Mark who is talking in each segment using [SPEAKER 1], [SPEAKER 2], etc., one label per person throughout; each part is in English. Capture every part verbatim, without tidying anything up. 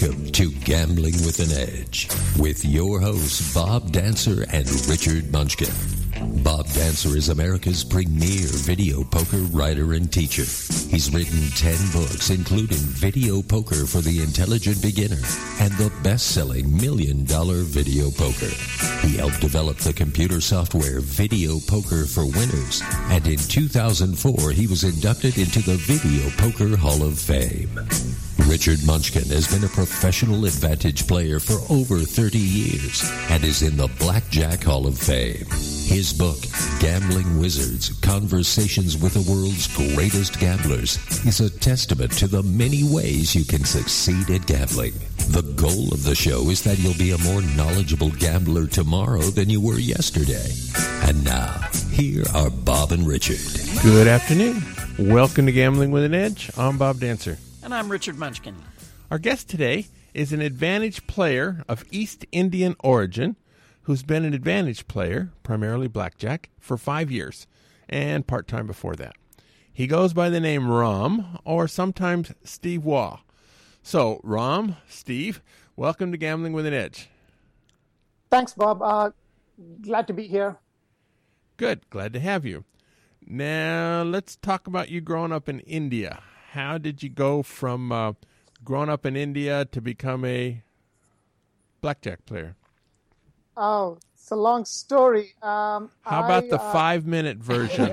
[SPEAKER 1] Welcome to Gambling with an Edge with your hosts Bob Dancer and Richard Munchkin. Bob Dancer is America's premier video poker writer and teacher. He's written ten books, including Video Poker for the Intelligent Beginner and the best-selling Million Dollar Video Poker. He helped develop the computer software Video Poker for Winners, and in two thousand four he was inducted into the Video Poker Hall of Fame. Richard Munchkin has been a professional advantage player for over thirty years and is in the Blackjack Hall of Fame. His book, Gambling Wizards, Conversations with the World's Greatest Gamblers, is a testament to the many ways you can succeed at gambling. The goal of the show is that you'll be a more knowledgeable gambler tomorrow than you were yesterday. And now, here are Bob and Richard.
[SPEAKER 2] Good afternoon. Welcome to Gambling with an Edge. I'm Bob Dancer.
[SPEAKER 3] And I'm Richard Munchkin.
[SPEAKER 2] Our guest today is an advantage player of East Indian origin who's been an advantage player, primarily blackjack, for five years and part-time before that. He goes by the name Ram, or sometimes Steve Waugh. So, Ram, Steve, welcome to Gambling with an Edge.
[SPEAKER 4] Thanks, Bob. Uh, glad to be here.
[SPEAKER 2] Good. Glad to have you. Now, let's talk about you growing up in India. How did you go from uh, growing up in India to become a blackjack player?
[SPEAKER 4] Oh, it's a long story. Um,
[SPEAKER 2] How about
[SPEAKER 4] I,
[SPEAKER 2] the
[SPEAKER 4] uh,
[SPEAKER 2] five-minute version?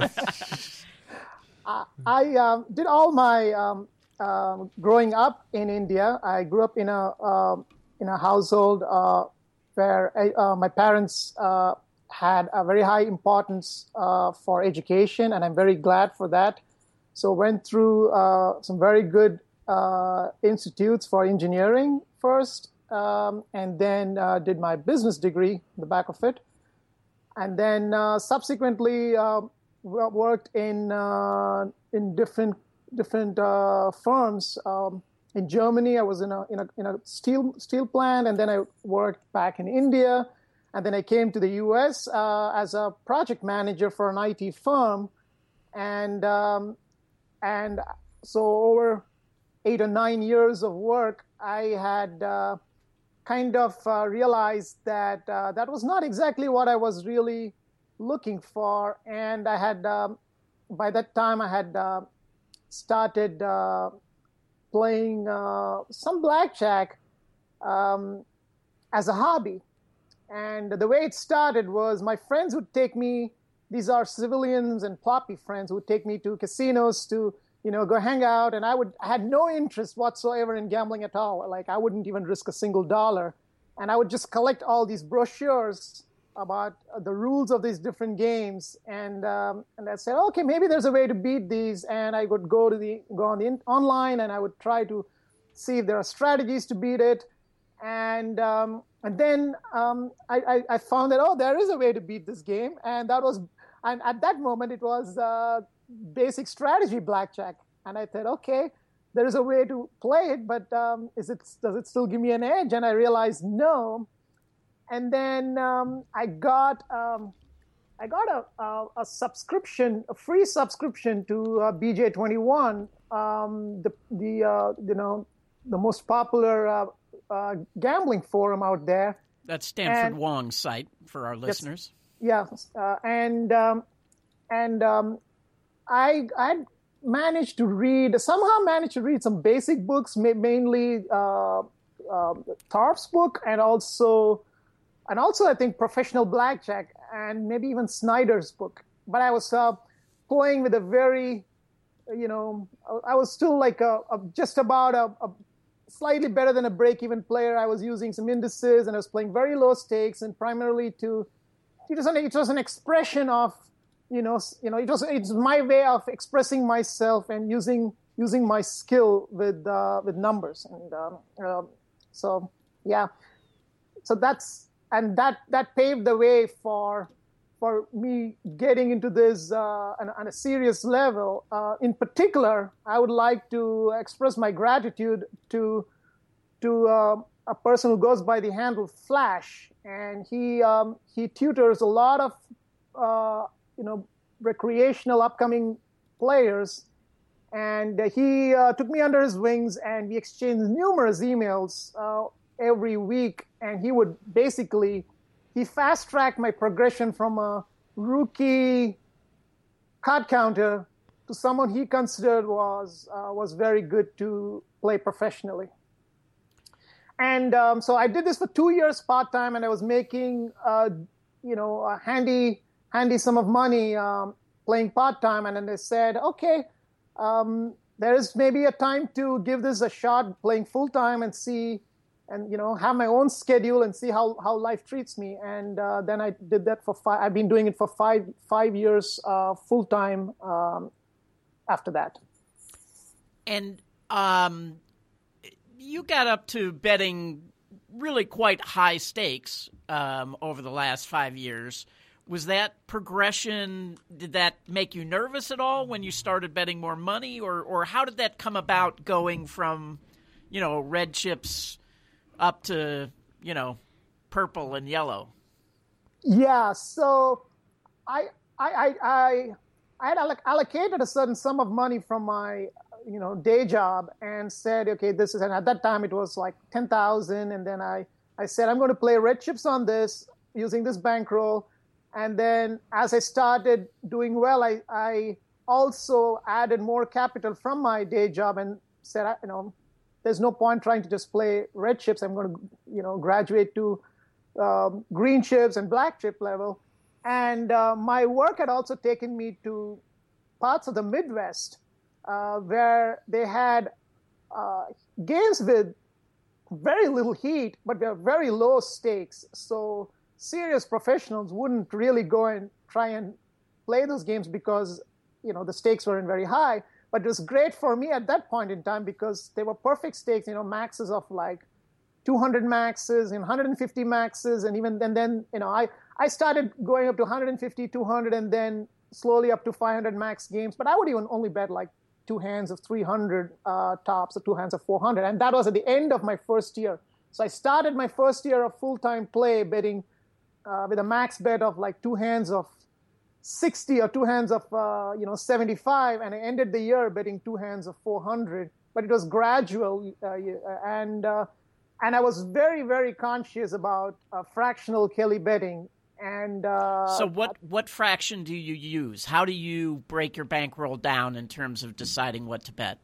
[SPEAKER 4] I, I um, did all my um, uh, growing up in India. I grew up in a uh, in a household uh, where uh, my parents uh, had a very high importance uh, for education, and I'm very glad for that. So went through uh, some very good uh, institutes for engineering first, um, and then uh, did my business degree, the back of it. And then uh, subsequently uh, worked in uh, in different different uh, firms. Um, in Germany, I was in a in a in a steel steel plant, and then I worked back in India, and then I came to the U S uh, as a project manager for an I T firm, and um, and so over eight or nine years of work, I had uh, kind of uh, realized that uh, that was not exactly what I was really looking for. And I had, um, by that time, I had uh, started uh, playing uh, some blackjack um, as a hobby. And the way it started was my friends would take me, these are civilians and ploppy friends, who would take me to casinos to, you know, go hang out. And I would I had no interest whatsoever in gambling at all. Like, I wouldn't even risk a single dollar. And I would just collect all these brochures about the rules of these different games. And um, and I said, okay, maybe there's a way to beat these. And I would go to the go on the in, online, and I would try to see if there are strategies to beat it. And um, and then um, I, I, I found that, oh, there is a way to beat this game. And that was, and at that moment, it was uh, basic strategy blackjack. And I thought, okay, there is a way to play it, but um, is it does it still give me an edge? And I realized no. And then um, I got um, I got a, a, a subscription, a free subscription to uh, B J twenty-one, um, the the uh, you know the most popular uh, uh, gambling forum out there.
[SPEAKER 3] That's Stanford
[SPEAKER 4] and,
[SPEAKER 3] Wong's site for our listeners.
[SPEAKER 4] Yeah, uh, and um, and um, I I managed to read somehow managed to read some basic books, ma- mainly uh, uh, Tharp's book, and also and also I think Professional Blackjack, and maybe even Snyder's book. But I was uh, playing with a very, you know, I was still like a, a just about a, a slightly better than a break-even player. I was using some indices, and I was playing very low stakes, and primarily to it was an it was an expression of, you know, you know, it was it's my way of expressing myself and using using my skill with uh, with numbers, and um, uh, so yeah, so that's and that that paved the way for for me getting into this uh, on, on a serious level. Uh, in particular, I would like to express my gratitude to to uh, a person who goes by the handle Flash, and he um, he tutors a lot of uh, you know recreational upcoming players, And he uh, took me under his wings, and we exchanged numerous emails uh, every week. And he would basically, he fast-tracked my progression from a rookie card counter to someone he considered was uh, was very good to play professionally. And um, so I did this for two years part-time, and I was making, uh, you know, a handy, handy sum of money um, playing part-time. And then they said, okay, Um, there is maybe a time to give this a shot, playing full time, and see, and you know, have my own schedule and see how, how life treats me. And uh, then I did that for five. I've been doing it for five five years uh, full time. Um, after that,
[SPEAKER 3] and um, you got up to betting really quite high stakes um, over the last five years. Was that progression, did that make you nervous at all when you started betting more money? Or, or how did that come about, going from, you know, red chips up to, you know, purple and yellow?
[SPEAKER 4] Yeah, so I I I I, I had alloc- allocated a certain sum of money from my, you know, day job and said, okay, this is, and at that time it was like ten thousand. And then I, I said, I'm going to play red chips on this using this bankroll. And then as I started doing well, I, I also added more capital from my day job and said, you know, there's no point trying to just play red chips. I'm going to, you know, graduate to um, green chips and black chip level. And uh, my work had also taken me to parts of the Midwest uh, where they had uh, games with very little heat, but they're very low stakes. So serious professionals wouldn't really go and try and play those games because, you know, the stakes weren't very high. But it was great for me at that point in time because they were perfect stakes, you know, maxes of like two hundred maxes and one hundred fifty maxes. And even and then, you know, I, I started going up to one hundred fifty, two hundred, and then slowly up to five hundred max games. But I would even only bet like two hands of three hundred uh, tops or two hands of four hundred. And that was at the end of my first year. So I started my first year of full-time play betting Uh, with a max bet of like two hands of sixty or two hands of, uh, you know, seventy-five. And I ended the year betting two hands of four hundred. But it was gradual. Uh, and uh, and I was very, very conscious about uh, fractional Kelly betting. And uh,
[SPEAKER 3] so what, what fraction do you use? How do you break your bankroll down in terms of deciding what to bet?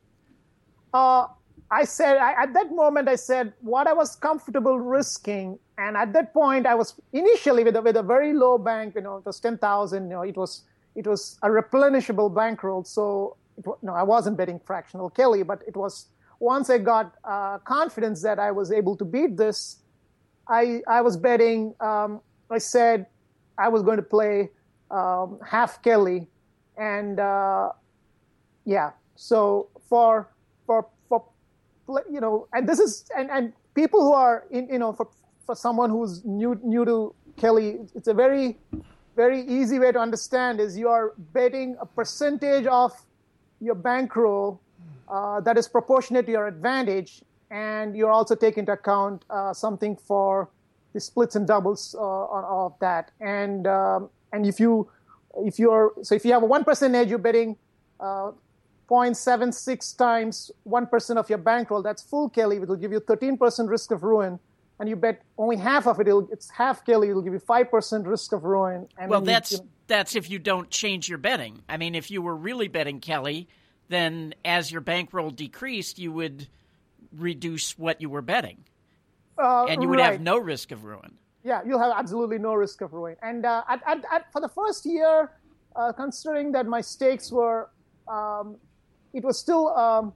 [SPEAKER 4] Uh, I said, I, at that moment, I said what I was comfortable risking. And at that point, I was initially with a, with a very low bank, you know, it was ten thousand, you know, it was, it was a replenishable bankroll. So, it, no, I wasn't betting fractional Kelly, but it was, once I got uh, confidence that I was able to beat this, I, I was betting, um, I said I was going to play um, half Kelly. And, uh, yeah, so for, for, for, you know, and this is, and, and people who are in, you know, for, for someone who's new new to Kelly, it's a very, very easy way to understand is you are betting a percentage of your bankroll uh, that is proportionate to your advantage, and you're also taking into account uh, something for the splits and doubles uh, of that. And um, and if you if you're so if you have a one percent edge, you're betting uh, zero point seven six times one percent of your bankroll. That's full Kelly. It will give you thirteen percent risk of ruin. And you bet only half of it, it'll, it's half Kelly, it'll give you five percent risk of ruin. And
[SPEAKER 3] well, that's
[SPEAKER 4] you, you know,
[SPEAKER 3] that's if you don't change your betting. I mean, if you were really betting Kelly, then as your bankroll decreased, you would reduce what you were betting.
[SPEAKER 4] Uh,
[SPEAKER 3] and you would
[SPEAKER 4] right.
[SPEAKER 3] have no risk of ruin.
[SPEAKER 4] Yeah, you'll have absolutely no risk of ruin. And uh, at, at, at, for the first year, uh, considering that my stakes were, um, it was still, um,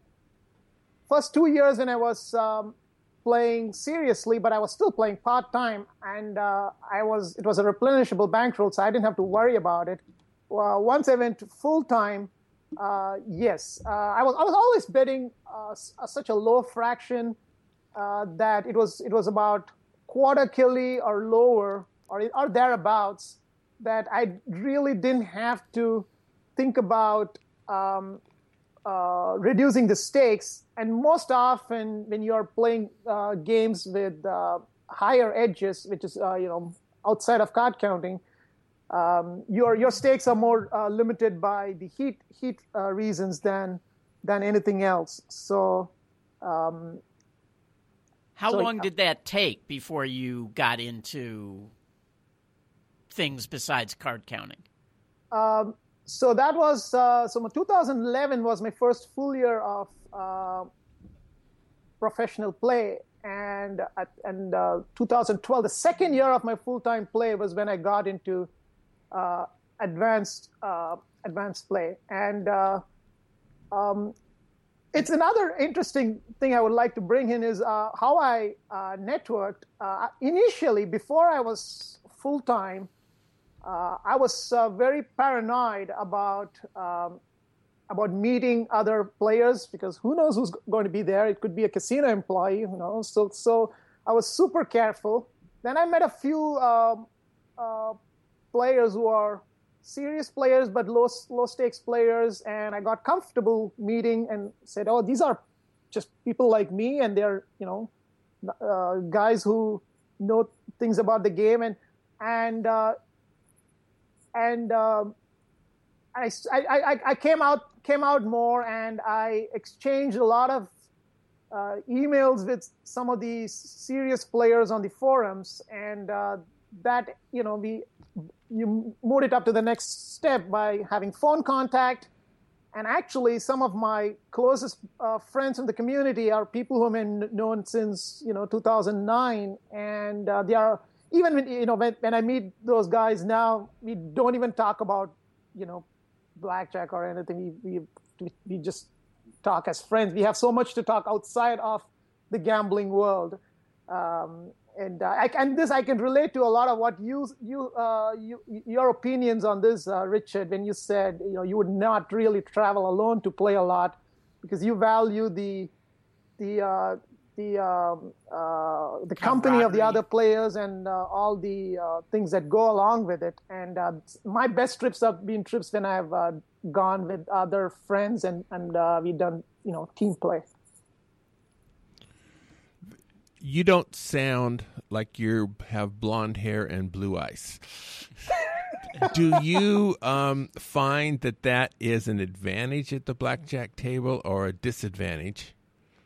[SPEAKER 4] first two years when I was um, playing seriously, but I was still playing part-time, and uh, I was it was a replenishable bankroll, so I didn't have to worry about it. Uh, once I went to full-time, uh, yes, uh, I was I was always betting uh, s- such a low fraction uh, that it was it was about quarter Kelly or lower or or thereabouts, that I really didn't have to think about um, uh, reducing the stakes. And most often, when you're playing uh, games with uh, higher edges, which is uh, you know outside of card counting, um, your your stakes are more uh, limited by the heat heat uh, reasons than than anything else. So, um,
[SPEAKER 3] how
[SPEAKER 4] so,
[SPEAKER 3] long did that take before you got into things besides card counting?
[SPEAKER 4] Um, so that was uh, so. two thousand eleven was my first full year of uh, professional play, and uh, and uh, two thousand twelve, the second year of my full-time play, was when I got into uh, advanced uh, advanced play. And uh, um, it's another interesting thing I would like to bring in is uh, how I uh, networked. Uh, initially, before I was full-time, uh, I was uh, very paranoid about um, about meeting other players, because who knows who's going to be there. It could be a casino employee, you know. So, so I was super careful. Then I met a few uh, uh, players who are serious players, but low, low stakes players. And I got comfortable meeting and said, oh, these are just people like me. And they're, you know, uh, guys who know things about the game. And, and, uh, and, uh, I, I, I came out came out more, and I exchanged a lot of uh, emails with some of these serious players on the forums, and uh, that, you know, we you moved it up to the next step by having phone contact. And actually, some of my closest uh, friends in the community are people whom I've known since, you know, two thousand nine, and uh, they are even when, you know when, when I meet those guys now, we don't even talk about, you know, blackjack or anything. We, we we just talk as friends. We have so much to talk outside of the gambling world, um, and uh, I, and this I can relate to a lot of what you you uh, you your opinions on this, uh, Richard. When you said, you know, you would not really travel alone to play a lot because you value the the uh, the um, uh, the company of the other players and uh, all the uh, things that go along with it. And uh, my best trips have been trips when I've uh, gone with other friends and and uh, we've done, you know, team play.
[SPEAKER 2] You don't sound like you have blonde hair and blue eyes. Do you um, find that that is an advantage at the blackjack table or a disadvantage?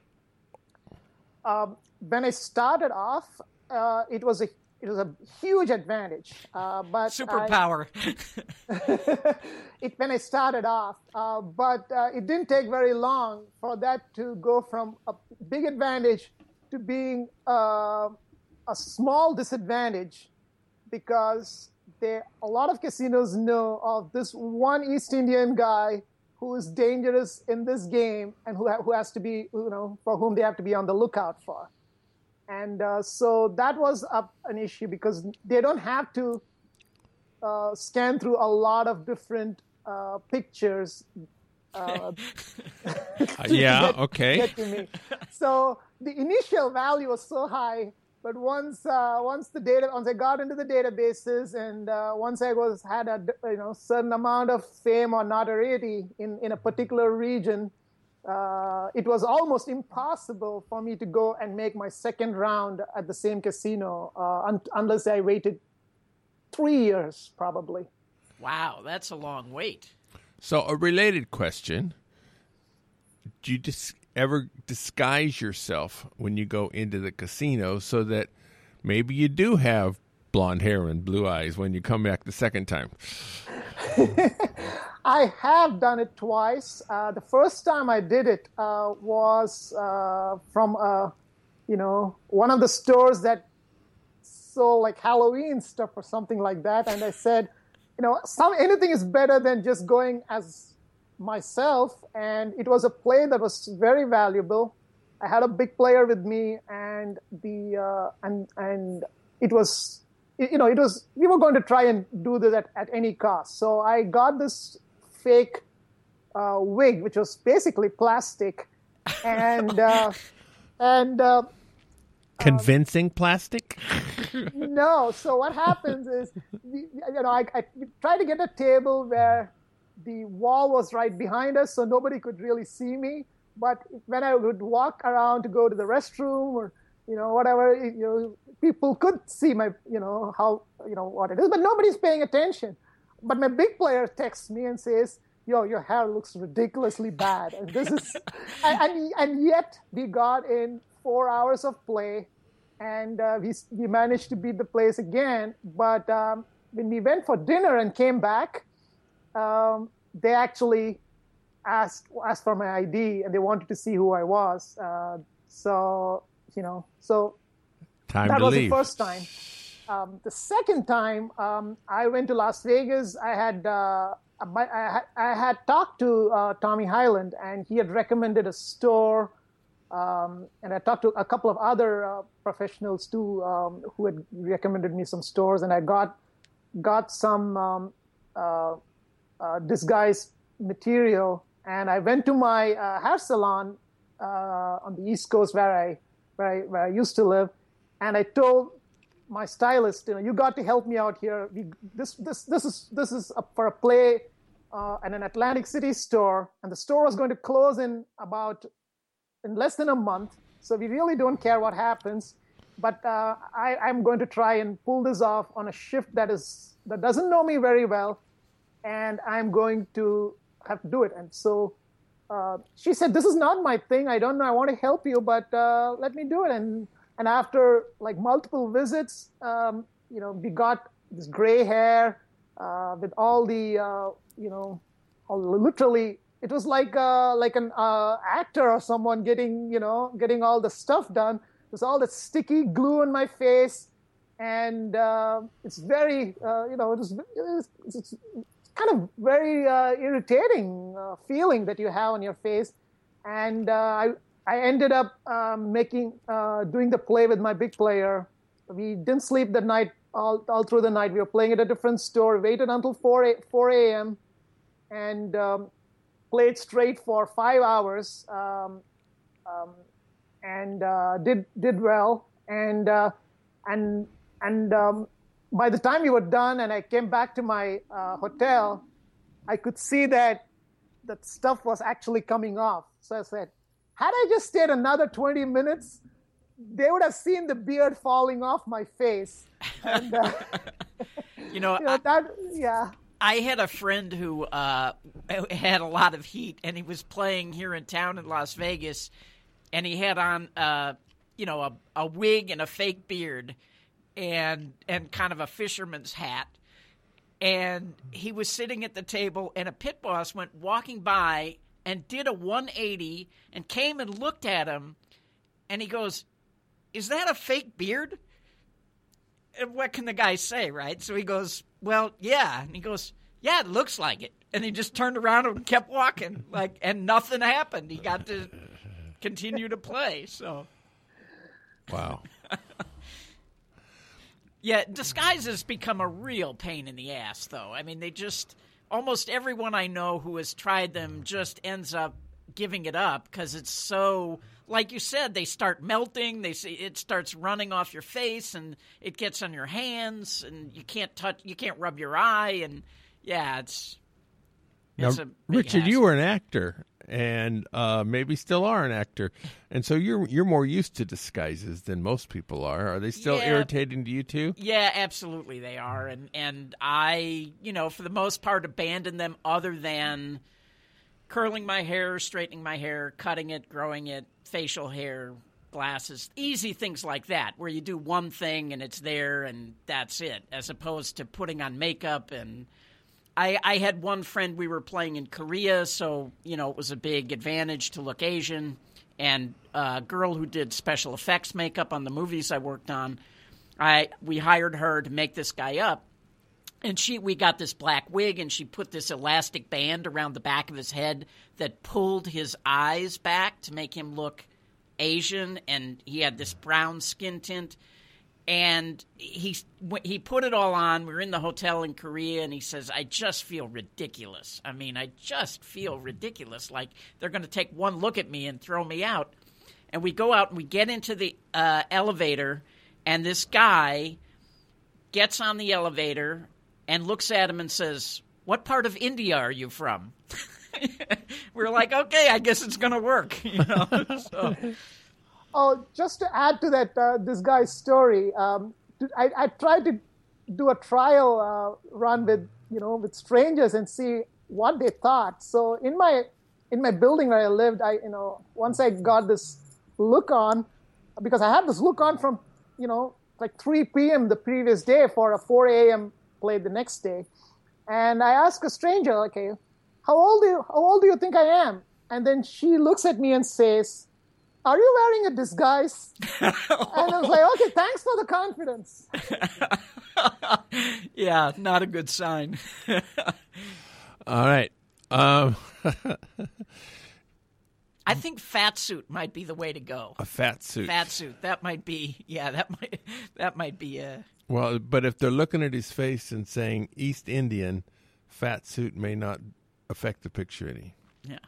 [SPEAKER 4] Um, when I started off, uh, it was a it was a huge advantage. Uh, but
[SPEAKER 3] superpower.
[SPEAKER 4] I, it when I started off, uh, but uh, it didn't take very long for that to go from a big advantage to being uh, a small disadvantage, because there a lot of casinos know of this one East Indian guy who is dangerous in this game and who ha- who has to be, you know, for whom they have to be on the lookout for. And uh, so that was up an issue because they don't have to uh, scan through a lot of different uh, pictures. Uh,
[SPEAKER 2] yeah,
[SPEAKER 4] get,
[SPEAKER 2] okay.
[SPEAKER 4] Get to me. So the initial value was so high, but once uh, once the data once I got into the databases and uh, once I was had a you know certain amount of fame or notoriety in, in a particular region, uh, it was almost impossible for me to go and make my second round at the same casino uh, un- unless I waited three years probably.
[SPEAKER 3] Wow, that's a long wait.
[SPEAKER 2] So a related question: do you dis- ever disguise yourself when you go into the casino so that maybe you do have blonde hair and blue eyes when you come back the second time?
[SPEAKER 4] I have done it twice. Uh, the first time I did it uh, was uh, from, uh, you know, one of the stores that sold like Halloween stuff or something like that. And I said, you know, some anything is better than just going as myself. And it was a play that was very valuable. I had a big player with me, and the uh, and and it was, you know, it was we were going to try and do this at, at any cost. So I got this fake uh, wig, which was basically plastic, and uh, and. Uh,
[SPEAKER 2] Convincing um, plastic?
[SPEAKER 4] No. So what happens is, you know, I, I tried to get a table where the wall was right behind us, so nobody could really see me. But when I would walk around to go to the restroom or, you know, whatever, you know, people could see my, you know, how, you know, what it is, but nobody's paying attention. But my big player texts me and says, yo, your hair looks ridiculously bad. And this is, and, and, and yet we got in four hours of play, and uh, we, we managed to beat the place again. But um, when we went for dinner and came back, um, they actually asked, asked for my I D, and they wanted to see who I was. Uh, so, you know, so
[SPEAKER 2] Time
[SPEAKER 4] that
[SPEAKER 2] to
[SPEAKER 4] was
[SPEAKER 2] leave.
[SPEAKER 4] the first time. Um, the second time, um, I went to Las Vegas. I had uh, I had, I had talked to uh, Tommy Highland, and he had recommended a store. Um, and I talked to a couple of other uh, professionals too, um, who had recommended me some stores, and I got got some um, uh, uh, disguise material. And I went to my uh, hair salon uh, on the East Coast, where I where I, where I used to live, and I told my stylist, you know, you got to help me out here. We, this, this, this is this is a, for a play uh, at an Atlantic City store, and the store was going to close in about in less than a month. So we really don't care what happens, but uh, I, I'm going to try and pull this off on a shift that is that doesn't know me very well, and I'm going to have to do it. And so uh, she said, "This is not my thing. I don't know. I want to help you, but uh, let me do it." And And after like multiple visits, um, you know, we got this gray hair uh, with all the, uh, you know, all, literally, it was like uh, like an uh, actor or someone getting, you know, getting all the stuff done. There's all that sticky glue on my face, and uh, it's very, uh, you know, it was, it's, it's kind of very uh, irritating uh, feeling that you have on your face, and uh, I. I ended up um, making, uh, doing the play with my big player. We didn't sleep the night, all, all through the night. We were playing at a different store, waited until four a.m. and um, played straight for five hours um, um, and uh, did did well. And uh, and and um, by the time we were done and I came back to my uh, hotel, I could see that that stuff was actually coming off. So I said, had I just stayed another twenty minutes, they would have seen the beard falling off my face. And, uh,
[SPEAKER 3] you know,
[SPEAKER 4] you know
[SPEAKER 3] I,
[SPEAKER 4] that, yeah.
[SPEAKER 3] I had a friend who uh, had a lot of heat, and he was playing here in town in Las Vegas, and he had on, uh, you know, a, a wig and a fake beard and and kind of a fisherman's hat. And he was sitting at the table, and a pit boss went walking by and did a one eighty and came and looked at him, and he goes, "Is that a fake beard?" And what can the guy say, right? So he goes, "Well, yeah." And he goes, "Yeah, it looks like it." And he just turned around and kept walking, like, and nothing happened. He got to continue to play. So,
[SPEAKER 2] wow.
[SPEAKER 3] Yeah, disguises become a real pain in the ass, though. I mean, they just... Almost everyone I know who has tried them just ends up giving it up because it's so, like you said, they start melting. They see it starts running off your face, and it gets on your hands, and you can't touch, you can't rub your eye, and yeah, it's. it's
[SPEAKER 2] now,
[SPEAKER 3] a big
[SPEAKER 2] Richard,
[SPEAKER 3] hassle.
[SPEAKER 2] you were an actor, and uh, maybe still are an actor, and so you're you're more used to disguises than most people are. Are they still
[SPEAKER 3] Yeah.
[SPEAKER 2] irritating to you too?
[SPEAKER 3] Yeah, absolutely they are. And and I, you know, for the most part abandoned them other than curling my hair, straightening my hair, cutting it, growing it, facial hair, glasses, easy things like that where you do one thing and it's there and that's it, as opposed to putting on makeup. And I, I had one friend, we were playing in Korea, so, you know, it was a big advantage to look Asian. And a girl who did special effects makeup on the movies I worked on, I we hired her to make this guy up. And she we got this black wig, and she put this elastic band around the back of his head that pulled his eyes back to make him look Asian, and he had this brown skin tint. And he he put it all on. We were in the hotel in Korea, and he says, "I just feel ridiculous. I mean, I just feel ridiculous. Like they're going to take one look at me and throw me out." And we go out, and we get into the uh, elevator, and this guy gets on the elevator and looks at him and says, "What part of India are you from?" We're like, okay, I guess it's going to work. You know. So.
[SPEAKER 4] Oh, just to add to that, uh, this guy's story, um, I, I tried to do a trial uh, run with, you know, with strangers and see what they thought. So in my in my building where I lived, I you know once I got this look on, because I had this look on from you know like three p.m. the previous day for a four a.m. play the next day, and I asked a stranger, okay, how old do you, how old do you think I am? And then she looks at me and says, "Are you wearing a disguise?" And I was like, "Okay, thanks for the confidence."
[SPEAKER 3] Yeah, not a good sign.
[SPEAKER 2] All right. Um,
[SPEAKER 3] I think fat suit might be the way to go.
[SPEAKER 2] a fat suit.
[SPEAKER 3] Fat suit. That might be. Yeah, that might. That might be a.
[SPEAKER 2] Well, but if they're looking at his face and saying East Indian, fat suit may not affect the picture any.
[SPEAKER 3] Yeah.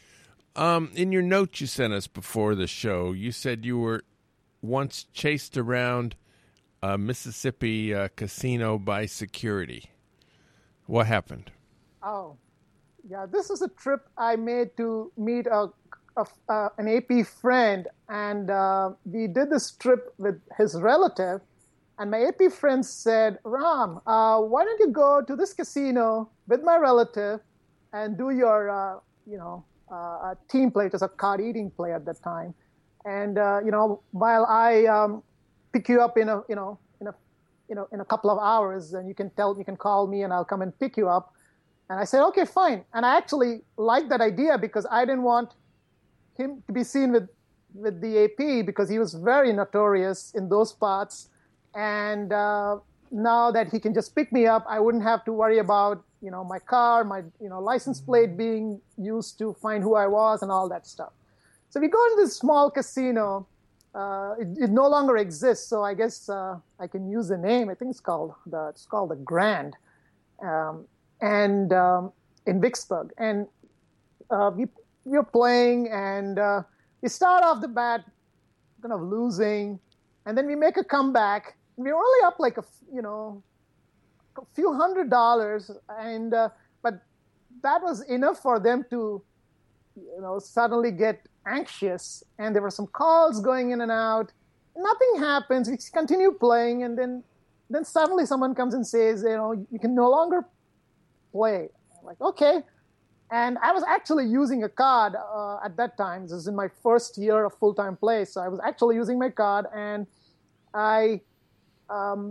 [SPEAKER 2] Um, in your note you sent us before the show, you said you were once chased around a Mississippi uh, casino by security. What happened?
[SPEAKER 4] Oh, yeah. This is a trip I made to meet a, a uh, an A P friend, and uh, we did this trip with his relative. And my A P friend said, "Ram, uh, why don't you go to this casino with my relative and do your, uh, you know, uh, team play? It was a card eating play at that time. And uh, you know, while I um, pick you up in a, you know, in a, you know, in a couple of hours, and you can tell, you can call me, and I'll come and pick you up." And I said, "Okay, fine." And I actually liked that idea because I didn't want him to be seen with with the A P because he was very notorious in those parts. And uh, now that he can just pick me up, I wouldn't have to worry about, you know, my car, my, you know, license plate being used to find who I was and all that stuff. So we go into this small casino. Uh, it, it no longer exists, so I guess uh, I can use the name. I think it's called the it's called the Grand, um, and um, in Vicksburg. And uh, we we were playing, and uh, we start off the bat kind of losing, and then we make a comeback. We were only up like a, you know, a few hundred dollars, and uh, but that was enough for them to, you know, suddenly get anxious. And there were some calls going in and out. Nothing happens. We continue playing, and then then suddenly someone comes and says, you know, you can no longer play. I'm like, okay. And I was actually using a card uh, at that time. This was in my first year of full-time play, so I was actually using my card, and I. Um,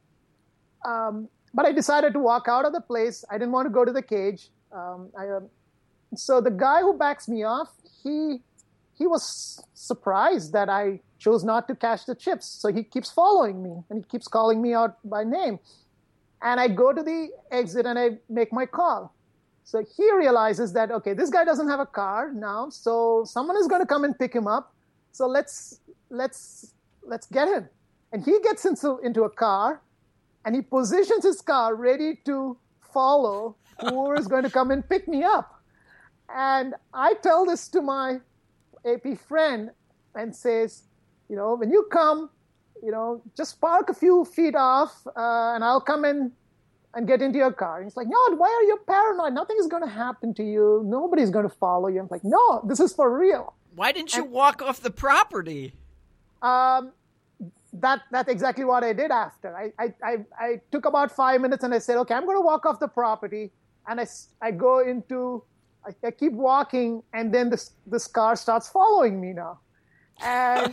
[SPEAKER 4] um, but I decided to walk out of the place. I didn't want to go to the cage. Um, I, uh, so the guy who backs me off, he he was surprised that I chose not to cash the chips. So he keeps following me, and he keeps calling me out by name. And I go to the exit, and I make my call. So he realizes that, okay, this guy doesn't have a car now, so someone is going to come and pick him up. So let's let's let's get him. And he gets into, into a car, and he positions his car ready to follow who is going to come and pick me up. And I tell this to my A P friend and says, you know, when you come, you know, just park a few feet off, uh, and I'll come in and get into your car. And he's like, no, why are you paranoid? Nothing is going to happen to you. Nobody's going to follow you. I'm like, no, this is for real.
[SPEAKER 3] Why didn't you
[SPEAKER 4] and,
[SPEAKER 3] walk off the property?
[SPEAKER 4] Um, that that's exactly what I did after. I, I, I, I took about five minutes and I said, okay, I'm going to walk off the property. And I, I go into, I, I keep walking, and then this, this car starts following me now. And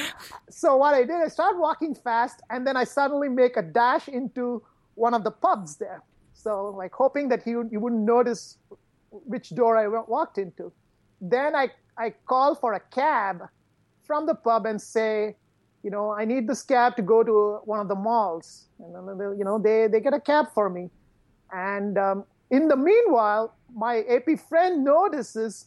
[SPEAKER 4] so what I did, I started walking fast, and then I suddenly make a dash into one of the pubs there. So like hoping that he, would, he wouldn't notice which door I walked into. Then I, I call for a cab from the pub and say, you know, I need this cab to go to one of the malls. And then, they, you know, they, they get a cab for me. And um, in the meanwhile, my A P friend notices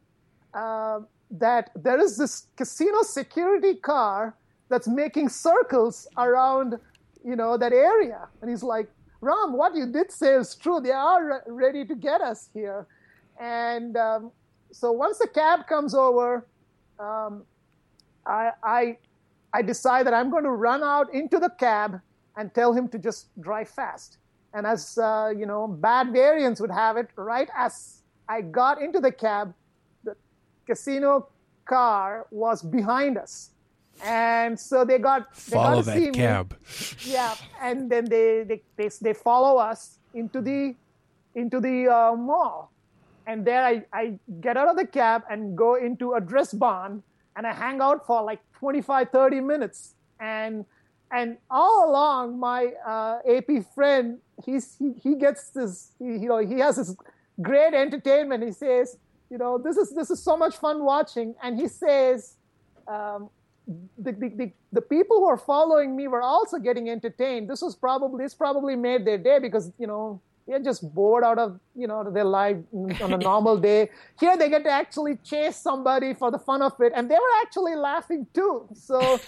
[SPEAKER 4] uh, that there is this casino security car that's making circles around, you know, that area. And he's like, Ram, what you did say is true. They are re- ready to get us here. And um, so once the cab comes over, um, I, I, I decide that I'm going to run out into the cab and tell him to just drive fast. And as, uh, you know, bad variants would have it, right as I got into the cab, the casino car was behind us. And so they got they
[SPEAKER 2] follow
[SPEAKER 4] got to
[SPEAKER 2] that
[SPEAKER 4] see
[SPEAKER 2] cab.
[SPEAKER 4] Me. Yeah, and then they, they they they follow us into the into the uh, mall. And there I, I get out of the cab and go into a dress barn, and I hang out for like twenty-five, thirty minutes. And and all along, my uh, A P friend, he's, he, he gets this, he, you know, he has this great entertainment. He says, you know, this is this is so much fun watching. And he says, um, the, the, the, the people who are following me were also getting entertained. This was probably, this probably made their day because, you know, they're just bored out of, you know, their life on a normal day. Here they get to actually chase somebody for the fun of it. And they were actually laughing too. So,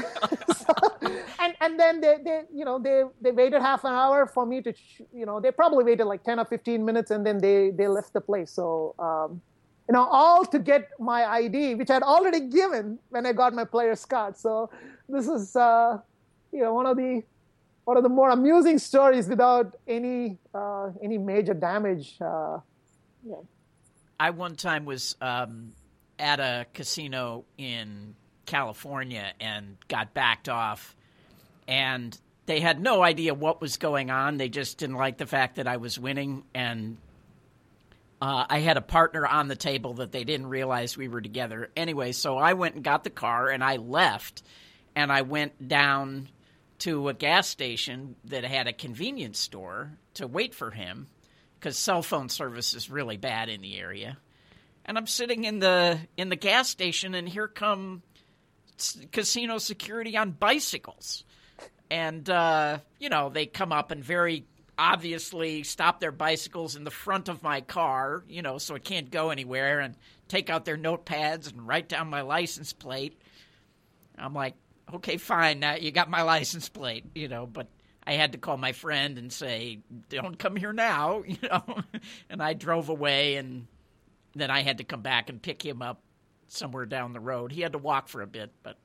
[SPEAKER 4] so and, and then they, they, you know, they, they waited half an hour for me to, you know, they probably waited like ten or fifteen minutes and then they, they left the place. So, um, you know, all to get my I D, which I'd already given when I got my player's card. So this is, uh, you know, one of the, one of the more amusing stories without any uh, any major damage. Uh, yeah.
[SPEAKER 3] I one time was um, at a casino in California and got backed off, and they had no idea what was going on. They just didn't like the fact that I was winning, and uh, I had a partner on the table that they didn't realize we were together. Anyway, so I went and got the car, and I left, and I went down to a gas station that had a convenience store to wait for him because cell phone service is really bad in the area. And I'm sitting in the in the gas station, and here come casino security on bicycles. And, uh, you know, they come up and very obviously stop their bicycles in the front of my car, you know, so it can't go anywhere, and take out their notepads and write down my license plate. I'm like, okay, fine, now you got my license plate, you know, but I had to call my friend and say, don't come here now, you know, and I drove away, and then I had to come back and pick him up somewhere down the road. He had to walk for a bit, but.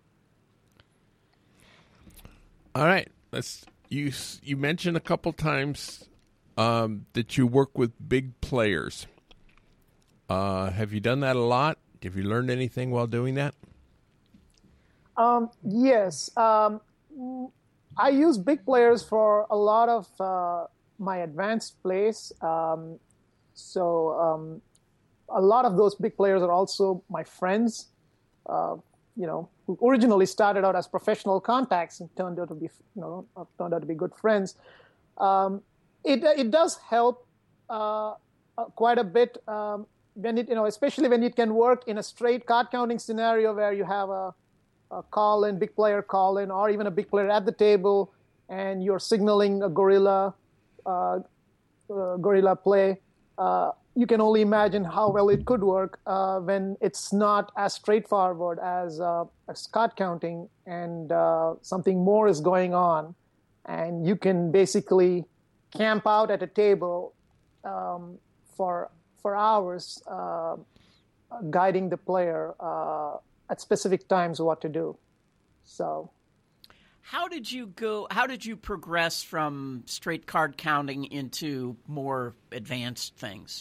[SPEAKER 2] All right, let's, you, you mentioned a couple times um, that you work with big players. Uh, have you done that a lot? Have you learned anything while doing that?
[SPEAKER 4] Um, yes. Um, I use big players for a lot of uh, my advanced plays. Um, so um, a lot of those big players are also my friends, uh, you know, who originally started out as professional contacts and turned out to be, you know, turned out to be good friends. Um, it it does help uh, uh, quite a bit um, when it, you know, especially when it can work in a straight card counting scenario where you have a a call-in, big player call-in, or even a big player at the table, and you're signaling a gorilla, uh, uh, gorilla play. Uh, you can only imagine how well it could work uh, when it's not as straightforward as, uh, as card counting, and uh, something more is going on, and you can basically camp out at a table um, for for hours, uh, guiding the player Uh, at specific times what to do. So
[SPEAKER 3] how did you go, how did you progress from straight card counting into more advanced things?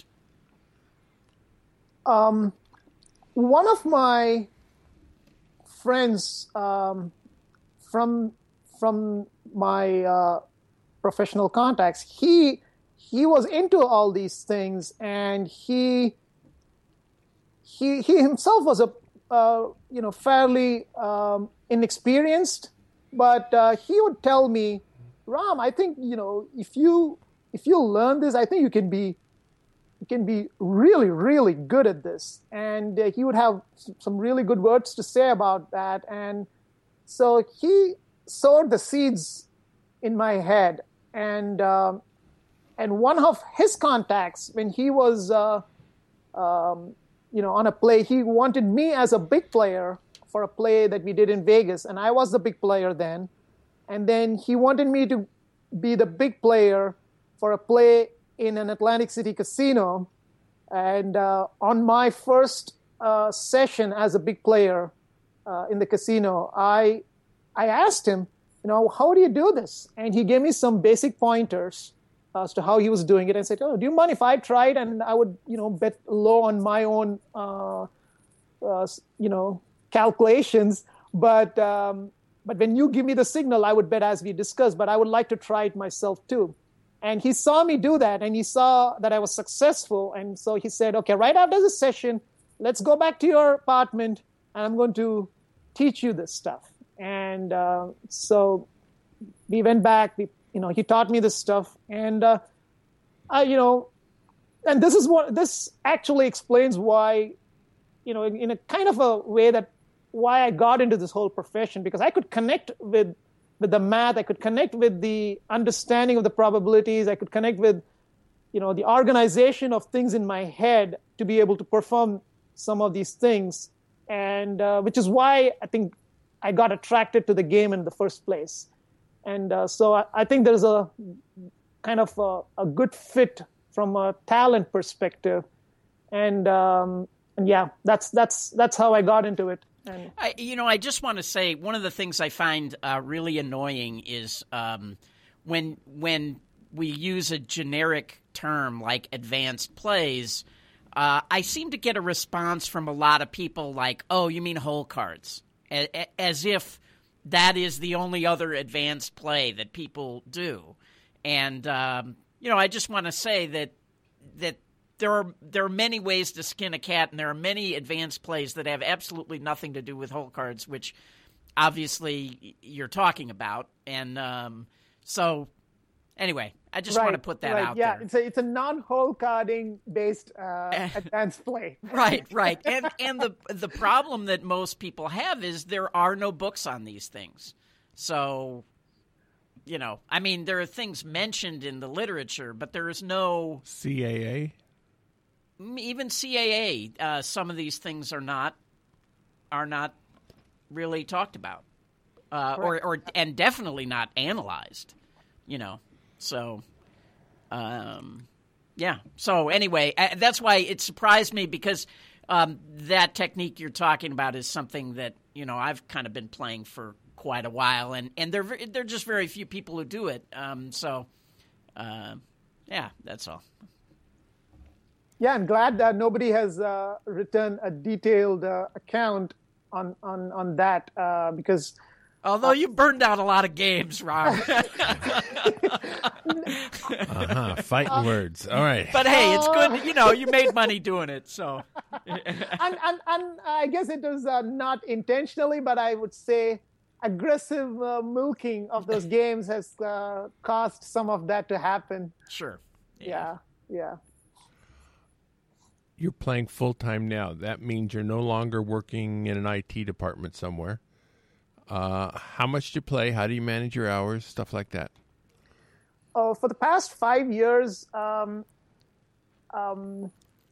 [SPEAKER 4] Um, one of my friends um, from from my uh, professional contacts, he he was into all these things, and he he he himself was a Uh, you know, fairly um, inexperienced, but uh, he would tell me, Ram, I think, you know, if you if you learn this, I think you can be you can be really, really good at this. And uh, he would have some really good words to say about that. And so he sowed the seeds in my head. And um, and one of his contacts, when he was uh, um, you know, on a play, he wanted me as a big player for a play that we did in Vegas, and I was the big player then. And then he wanted me to be the big player for a play in an Atlantic City casino. And uh, on my first uh, session as a big player uh, in the casino, I I asked him, you know, how do you do this? And he gave me some basic pointers as to how he was doing it, and said, "Oh, do you mind if I tried?" And I would, you know, bet low on my own, uh, uh, you know, calculations. But um, but when you give me the signal, I would bet as we discussed. But I would like to try it myself too. And he saw me do that, and he saw that I was successful. And so he said, okay, right after this session, let's go back to your apartment, and I'm going to teach you this stuff. And uh, so we went back. We, you know, he taught me this stuff, and uh, I, you know, and this is what this actually explains why, you know, in, in a kind of a way that why I got into this whole profession, because I could connect with with the math, I could connect with the understanding of the probabilities, I could connect with, you know, the organization of things in my head to be able to perform some of these things, and uh, which is why I think I got attracted to the game in the first place. And uh, so I, I think there's a kind of a, a good fit from a talent perspective, and um, and yeah, that's that's that's how I got into it. And,
[SPEAKER 3] I, you know, I just want to say one of the things I find uh, really annoying is um, when when we use a generic term like advanced plays, uh, I seem to get a response from a lot of people like, "Oh, you mean hole cards?" A- as if that is the only other advanced play that people do. And um, you know, I just want to say that that. There are there are many ways to skin a cat, and there are many advanced plays that have absolutely nothing to do with hole cards, which obviously you're talking about. And um, so, anyway, I just
[SPEAKER 4] right,
[SPEAKER 3] want to put that
[SPEAKER 4] right,
[SPEAKER 3] out
[SPEAKER 4] yeah.
[SPEAKER 3] there.
[SPEAKER 4] It's a it's a non-hole carding based uh, advanced play.
[SPEAKER 3] Right, right. And and the the problem that most people have is there are no books on these things. So, you know, I mean, there are things mentioned in the literature, but there is no
[SPEAKER 2] C A A.
[SPEAKER 3] Even C A A, uh, some of these things are not are not really talked about, uh, or or and definitely not analyzed. You know, so um, yeah. So anyway, I, that's why it surprised me, because um, that technique you're talking about is something that, you know, I've kind of been playing for quite a while, and and there there are just very few people who do it. Um, so uh, yeah, that's all.
[SPEAKER 4] Yeah, I'm glad that nobody has uh, written a detailed uh, account on on on that uh, because.
[SPEAKER 3] Although uh, you burned out a lot of games, Ron.
[SPEAKER 2] uh-huh, fighting uh, words. All right.
[SPEAKER 3] But hey, it's good. You know, you made money doing it, so.
[SPEAKER 4] and, and and I guess it was uh, not intentionally, but I would say aggressive uh, milking of those games has uh, caused some of that to happen.
[SPEAKER 3] Sure.
[SPEAKER 4] Yeah. Yeah. yeah.
[SPEAKER 2] You're playing full-time now. That means you're no longer working in an I T department somewhere. Uh, how much do you play? How do you manage your hours? Stuff like that.
[SPEAKER 4] Oh, for the past five years, um, um,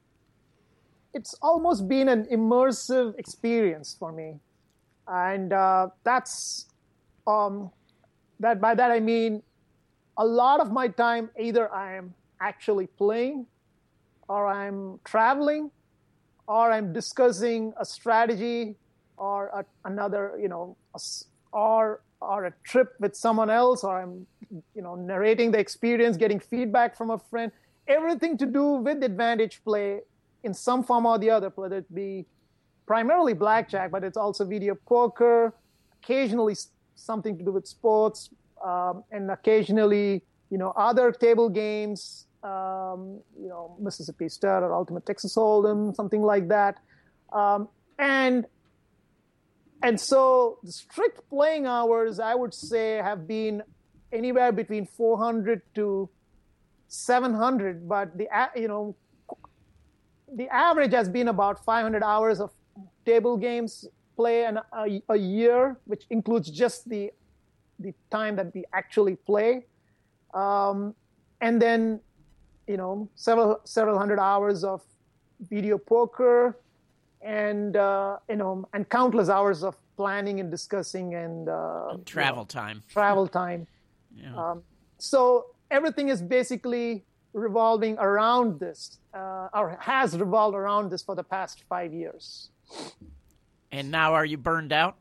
[SPEAKER 4] it's almost been an immersive experience for me. And uh, that's, um, that by that I mean a lot of my time, either I am actually playing, or I'm traveling, or I'm discussing a strategy, or a, another, you know, a, or or a trip with someone else, or I'm, you know, narrating the experience, getting feedback from a friend. Everything to do with advantage play in some form or the other, whether it be primarily blackjack, but it's also video poker, occasionally something to do with sports, um, and occasionally, you know, other table games. Um, you know, Mississippi Stud or Ultimate Texas Hold'em, something like that. Um, and and so the strict playing hours, I would say, have been anywhere between four hundred to seven hundred. But the you know the average has been about five hundred hours of table games play and a, a year, which includes just the the time that we actually play, um, and then. You know, several several hundred hours of video poker, and uh, you know, and countless hours of planning and discussing and, uh,
[SPEAKER 3] and travel
[SPEAKER 4] you know,
[SPEAKER 3] time.
[SPEAKER 4] Travel time.
[SPEAKER 3] Yeah.
[SPEAKER 4] Um, so everything is basically revolving around this, uh, or has revolved around this for the past five years.
[SPEAKER 3] And now, are you burned out?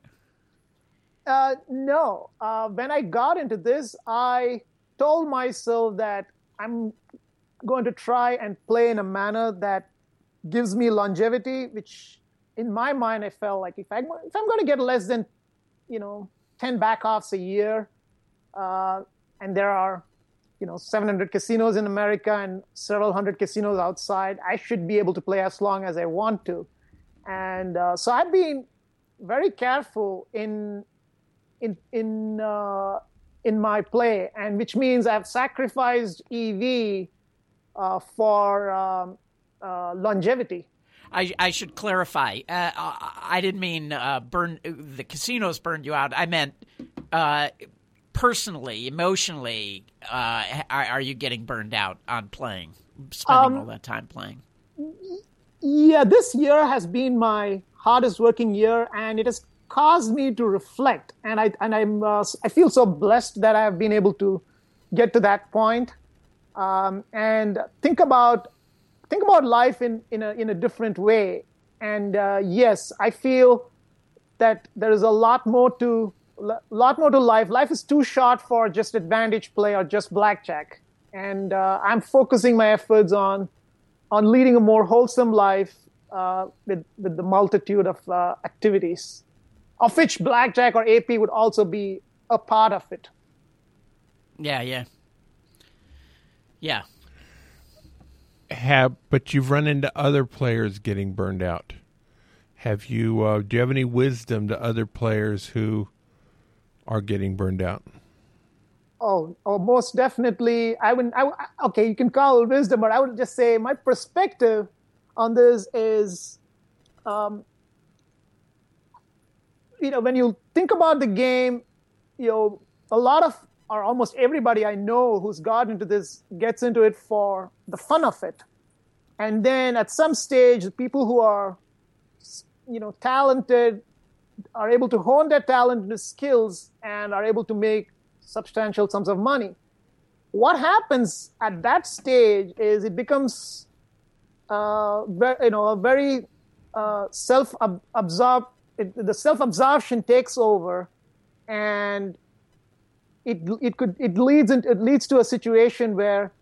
[SPEAKER 4] Uh, no. Uh, when I got into this, I told myself that I'm going to try and play in a manner that gives me longevity, which in my mind I felt like if, I, if I'm going to get less than, you know, ten backoffs a year, uh, and there are, you know, seven hundred casinos in America and several hundred casinos outside. I should be able to play as long as I want to. And uh, so I've been very careful in in in uh, in my play, and which means I've sacrificed E V uh, for um, uh, longevity.
[SPEAKER 3] I, I should clarify. Uh, I didn't mean uh, burn the casinos burned you out. I meant uh, personally, emotionally. Uh, are, are you getting burned out on playing, spending um, all that time playing?
[SPEAKER 4] Yeah, this year has been my hardest working year, and it has caused me to reflect. And I and I'm uh, I feel so blessed that I have been able to get to that point um, and think about. Think about life in, in, a, in a different way. And uh, yes, I feel that there is a lot more to lot more to life. Life is too short for just advantage play or just blackjack. And uh, I'm focusing my efforts on on leading a more wholesome life uh, with, with the multitude of uh, activities, of which blackjack or A P would also be a part of it.
[SPEAKER 3] Yeah, yeah. Yeah.
[SPEAKER 2] Have but you've run into other players getting burned out. Have you? Uh, do you have any wisdom to other players who are getting burned out?
[SPEAKER 4] Oh, oh, most definitely. I would. I, okay, you can call it wisdom, but I would just say my perspective on this is, um, you know, when you think about the game, you know, a lot of or almost everybody I know who's got into this gets into it for the fun of it. And then at some stage, the people who are, you know, talented are able to hone their talent into skills and are able to make substantial sums of money. What happens at that stage is it becomes, uh, you know, a very uh, self-absorbed, it, the self-absorption takes over, and It it could it leads into, it leads to a situation where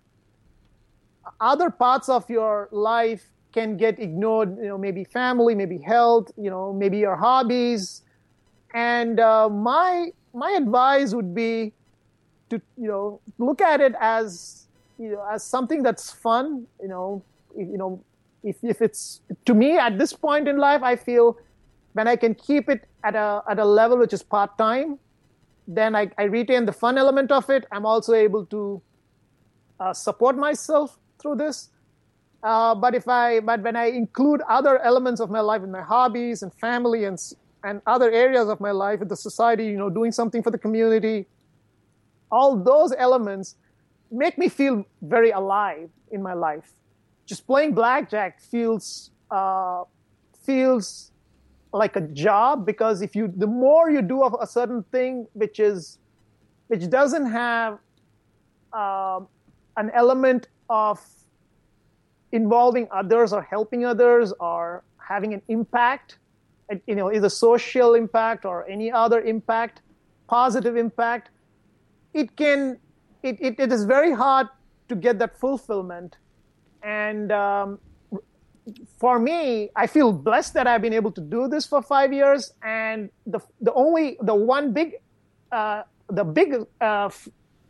[SPEAKER 4] other parts of your life can get ignored. You know, maybe family, maybe health. You know, maybe your hobbies. And uh, my my advice would be to you know look at it as you know as something that's fun. You know, if, you know if if it's to me at this point in life, I feel when I can keep it at a at a level which is part time, then I, I retain the fun element of it. I'm also able to uh, support myself through this. Uh, but if I, but when I include other elements of my life, in my hobbies and family and and other areas of my life in the society, you know, doing something for the community, all those elements make me feel very alive in my life. Just playing blackjack feels uh, feels. like a job, because if you, the more you do of a certain thing which is, which doesn't have uh, an element of involving others or helping others or having an impact, you know, either social impact or any other impact, positive impact, it can, it, it, it is very hard to get that fulfillment. And um, for me, I feel blessed that I've been able to do this for five years. And the the only, the one big, uh, the big uh, f-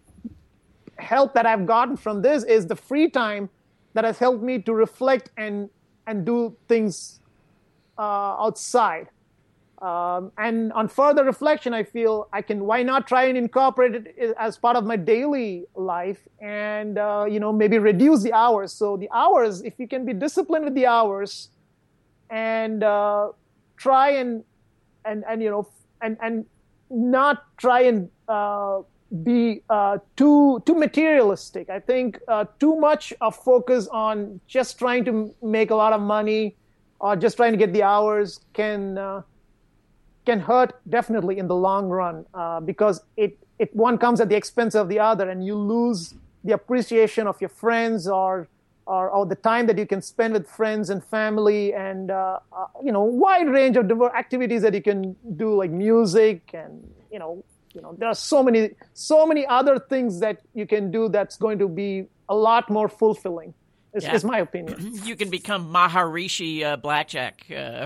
[SPEAKER 4] help that I've gotten from this is the free time that has helped me to reflect and and do things uh, outside. Um, and on further reflection, I feel I can, why not try and incorporate it as part of my daily life and, uh, you know, maybe reduce the hours. So the hours, if you can be disciplined with the hours and uh, try and, and, and, you know, and, and not try and uh, be uh, too, too materialistic. I think uh, too much of focus on just trying to make a lot of money or just trying to get the hours can, uh, can hurt definitely in the long run uh, because it, it one comes at the expense of the other, and you lose the appreciation of your friends or or, or the time that you can spend with friends and family and uh, uh, you know wide range of diverse activities that you can do, like music, and you know you know there are so many so many other things that you can do that's going to be a lot more fulfilling. Is, yeah. is my opinion.
[SPEAKER 3] You can become Maharishi uh, Blackjack uh,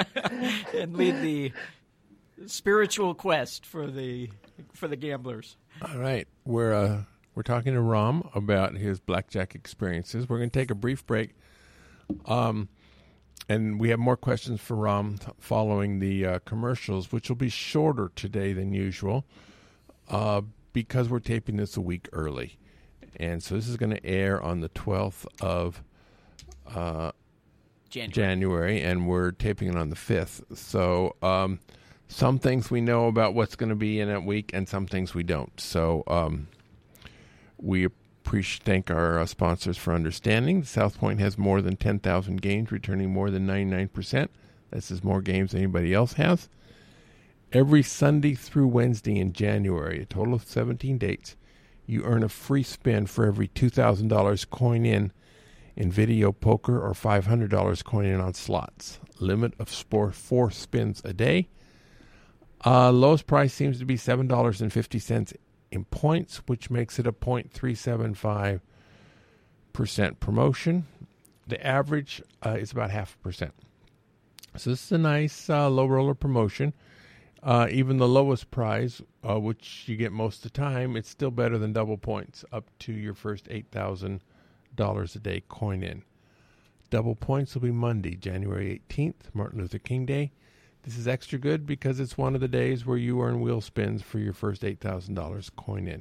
[SPEAKER 3] and lead the spiritual quest for the for the gamblers.
[SPEAKER 2] All right. We're uh, we're talking to Ram about his blackjack experiences. We're going to take a brief break. Um, and we have more questions for Ram t- following the uh, commercials, which will be shorter today than usual uh, because we're taping this a week early. And so this is going to air on the twelfth of uh,
[SPEAKER 3] January.
[SPEAKER 2] January, and we're taping it on the fifth. So um, some things we know about what's going to be in that week, and some things we don't. So um, we appreciate thank our uh, sponsors for understanding. South Point has more than ten thousand games, returning more than ninety-nine percent. This is more games than anybody else has. Every Sunday through Wednesday in January, a total of seventeen dates, you earn a free spin for every two thousand dollars coin in in video poker or five hundred dollars coin in on slots. Limit of sport four spins a day. Uh, lowest price seems to be seven dollars and fifty cents in points, which makes it a zero point three seven five percent promotion. The average uh, is about half a percent. So this is a nice uh, low roller promotion. Uh, even the lowest prize, uh, which you get most of the time, it's still better than double points up to your first eight thousand dollars a day coin in. Double points will be Monday, January eighteenth, Martin Luther King Day. This is extra good because it's one of the days where you earn wheel spins for your first eight thousand dollars coin in.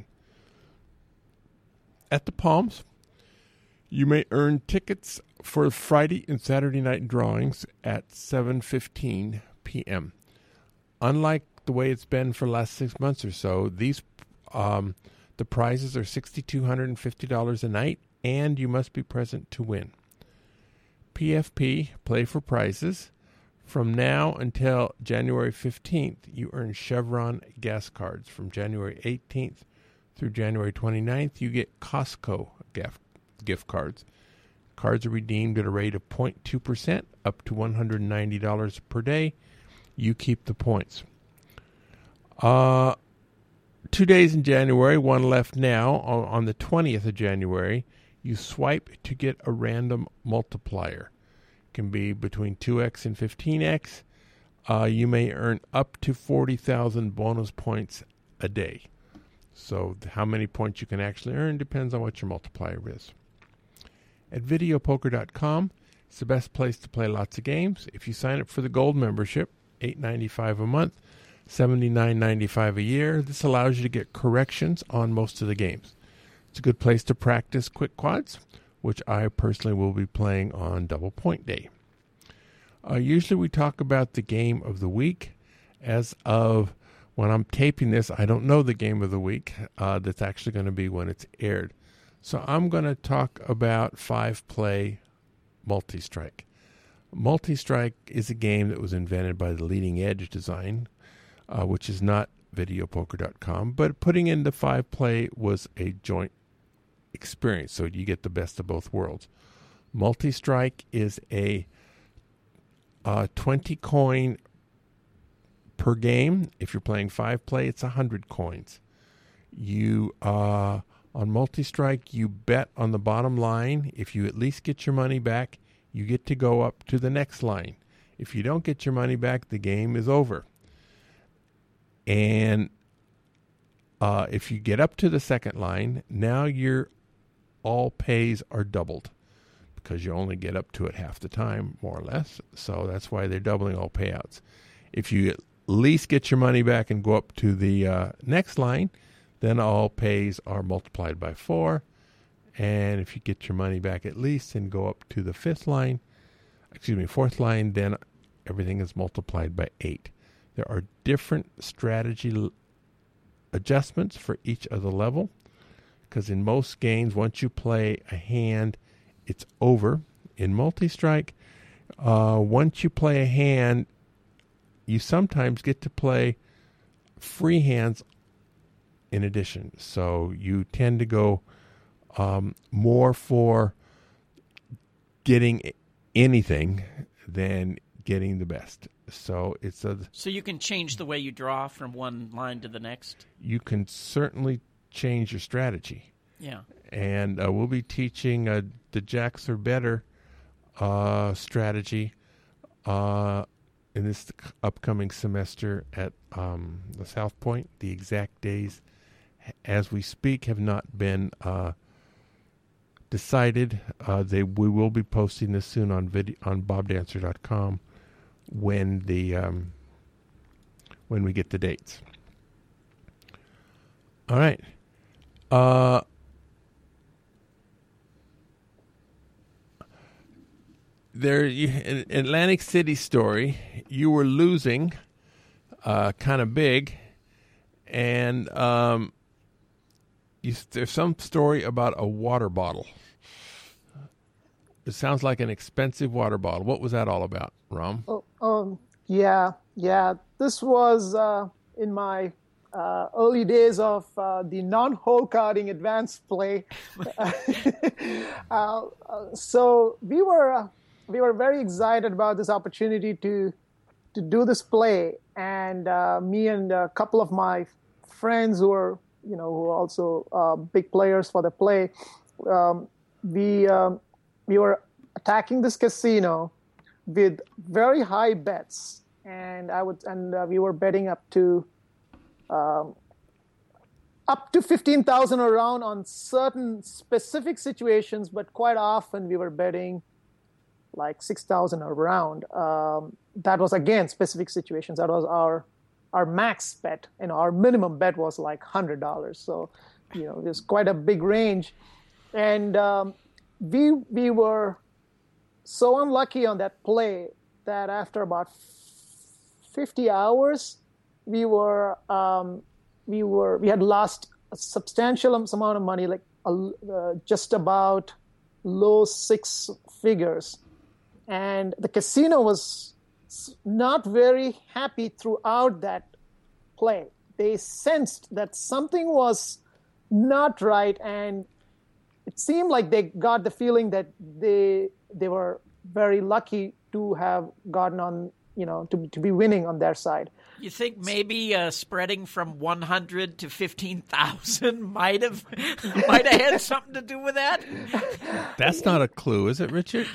[SPEAKER 2] At the Palms, you may earn tickets for Friday and Saturday night drawings at seven fifteen p.m. Unlike the way it's been for the last six months or so, these um, the prizes are six thousand two hundred fifty dollars a night, and you must be present to win. P F P, Play for Prizes. From now until January fifteenth, you earn Chevron gas cards. From January eighteenth through January twenty-ninth, you get Costco gift, gift cards. Cards are redeemed at a rate of zero point two percent, up to one hundred ninety dollars per day. You keep the points. Uh, two days in January, one left now. On, on the twentieth of January, you swipe to get a random multiplier. Can be between two x and fifteen x. Uh, you may earn up to forty thousand bonus points a day. So how many points you can actually earn depends on what your multiplier is. At video poker dot com, it's the best place to play lots of games. If you sign up for the gold membership, eight dollars and ninety-five cents a month, seventy-nine dollars and ninety-five cents a year, this allows you to get corrections on most of the games. It's a good place to practice quick quads, which I personally will be playing on Double Point Day. Uh, usually we talk about the game of the week. As of when I'm taping this, I don't know the game of the week uh, that's actually going to be when it's aired. So I'm going to talk about five-play multi-strike. Multi-strike is a game that was invented by the Leading Edge Design, uh, which is not video poker dot com, but putting into five-play was a joint experience, so you get the best of both worlds. Multi-strike is a uh, twenty coin per game. If you're playing five-play, it's one hundred coins. You uh, on multi-strike, you bet on the bottom line. If you at least get your money back, you get to go up to the next line. If you don't get your money back, the game is over. And uh, if you get up to the second line, now your all pays are doubled because you only get up to it half the time, more or less. So that's why they're doubling all payouts. If you at least get your money back and go up to the uh, next line, then all pays are multiplied by four. And if you get your money back at least and go up to the fifth line, excuse me, fourth line, then everything is multiplied by eight. There are different strategy l- adjustments for each of the level, because in most games, once you play a hand, it's over. In multi-strike, uh, once you play a hand, you sometimes get to play free hands in addition. So you tend to go um, more for getting anything than getting the best. So it's a.
[SPEAKER 3] So you can change the way you draw from one line to the next?
[SPEAKER 2] You can certainly change your strategy.
[SPEAKER 3] Yeah.
[SPEAKER 2] And uh, we'll be teaching uh, the Jacks Are Better uh, strategy uh, in this upcoming semester at um, the South Point. The exact days as we speak, have not been uh, decided. Uh, they we will be posting this soon on video on bob dancer dot com when the um, when we get the dates. All right. Uh, there, you, in Atlantic City story, you were losing uh, kind of big, and um, you, there's some story about a water bottle. It sounds like an expensive water bottle. What was that all about, Ram?
[SPEAKER 4] Oh, um, yeah, yeah. This was uh, in my uh, early days of uh, the non-hole carding advanced play. uh, uh, so we were uh, we were very excited about this opportunity to to do this play, and uh, me and a couple of my friends who were you know who were also uh, big players for the play. Um, we um, we were attacking this casino with very high bets, and I would and uh, we were betting up to um, up to fifteen thousand a round on certain specific situations, but quite often we were betting like six thousand a round. Um, that was again specific situations. That was our our max bet, and our minimum bet was like hundred dollars. So, you know, there's quite a big range, and um, we we were so unlucky on that play that after about fifty hours, we were um, we were we had lost a substantial amount of money, like uh, just about low six figures, and the casino was not very happy throughout that play. They sensed that something was not right, and it seemed like they got the feeling that they they were very lucky to have gotten on, you know, to to be winning on their side.
[SPEAKER 3] You think maybe uh, spreading from one hundred to fifteen thousand might have might have had something to do with that?
[SPEAKER 2] That's not a clue, is it, Richard?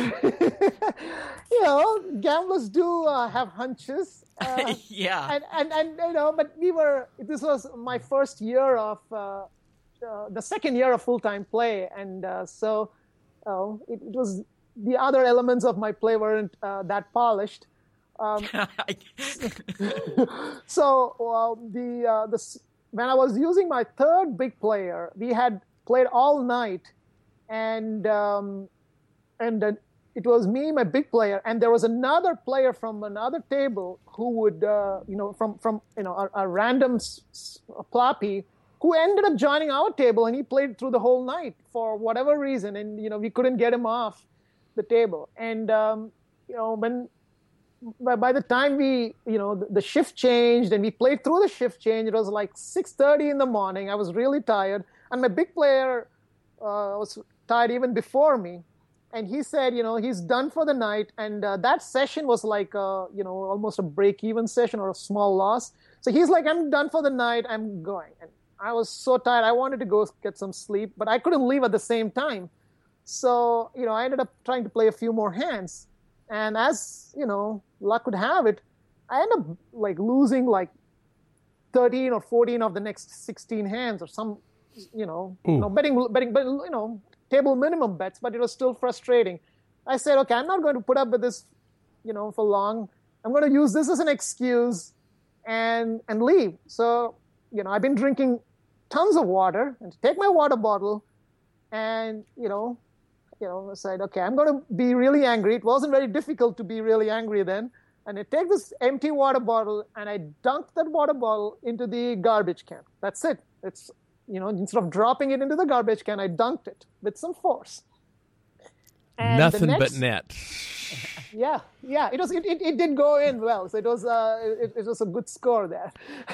[SPEAKER 4] You know, gamblers do uh, have hunches. Uh,
[SPEAKER 3] yeah.
[SPEAKER 4] And, and, and, you know, but we were, this was my first year of, uh, uh, the second year of full-time play. And uh, so uh, it, it was, the other elements of my play weren't uh, that polished. Um, so uh, the, uh, the when I was using my third big player, we had played all night, and um, and uh, it was me, my big player, and there was another player from another table who would, uh, you know, from from you know a, a random s- s- ploppy who ended up joining our table, and he played through the whole night for whatever reason, and you know we couldn't get him off the table, and um, you know when. By the time we, you know, the shift changed and we played through the shift change, it was like six thirty in the morning. I was really tired. And my big player uh, was tired even before me. And he said, you know, he's done for the night. And uh, that session was like, a, you know, almost a break-even session or a small loss. So he's like, I'm done for the night. I'm going. And I was so tired. I wanted to go get some sleep, but I couldn't leave at the same time. So, you know, I ended up trying to play a few more hands. And as, you know, luck would have it, I ended up like losing like thirteen or fourteen of the next sixteen hands or some, you know, you know betting, betting, but you know, table minimum bets, but it was still frustrating. I said, okay, I'm not going to put up with this, you know, for long. I'm going to use this as an excuse and, and leave. So, you know, I've been drinking tons of water and take my water bottle and, you know, You know, I said, okay, I'm going to be really angry. It wasn't very difficult to be really angry then. And I take this empty water bottle and I dunk that water bottle into the garbage can. That's it. It's, you know, instead of dropping it into the garbage can, I dunked it with some force.
[SPEAKER 2] And Nothing next, but net.
[SPEAKER 4] Yeah, yeah. It was. It, it, it did go in well. So it was. Uh, it, it was a good score there.